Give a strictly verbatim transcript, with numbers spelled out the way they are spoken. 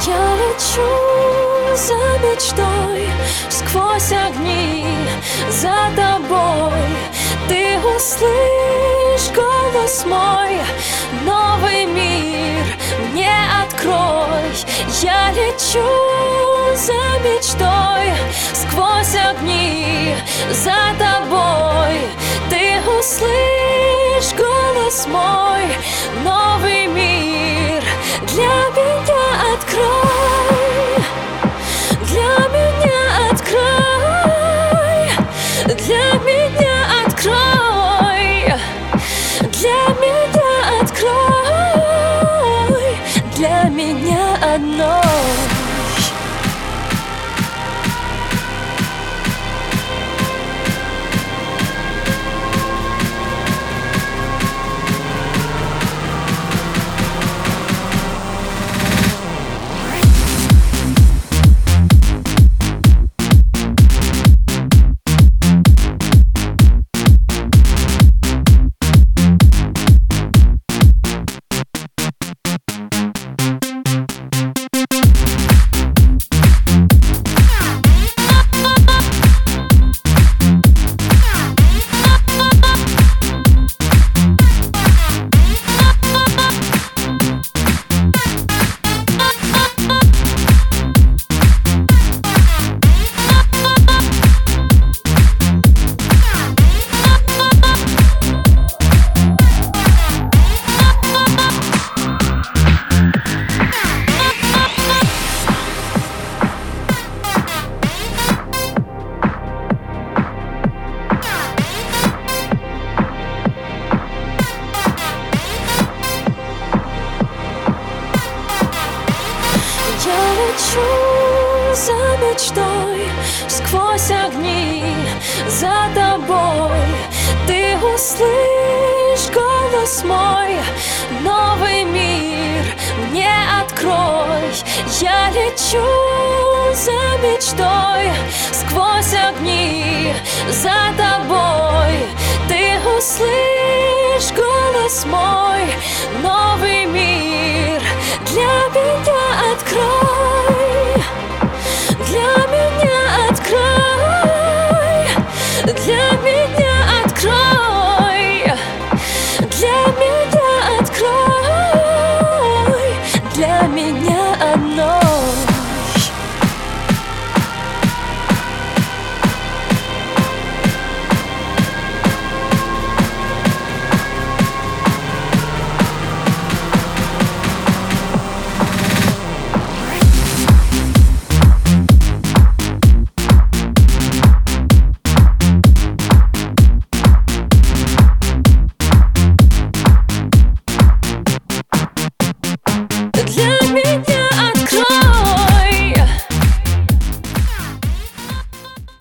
Я лечу за мечтой, сквозь огни, за тобой. Ты услышь голос мой, новый мир мне открой. Я лечу за мечтой, сквозь огни, за тобой. Ты услышь голос мой, новый мир для меня открой, для меня открой, для меня открой, для меня открой, для меня одной. Я лечу за мечтой, сквозь огни, за тобой. Ты услышь голос мой, новый мир мне открой. Я лечу за мечтой, сквозь огни, за тобой. Ты услышь голос мой, новый мир для меня открой.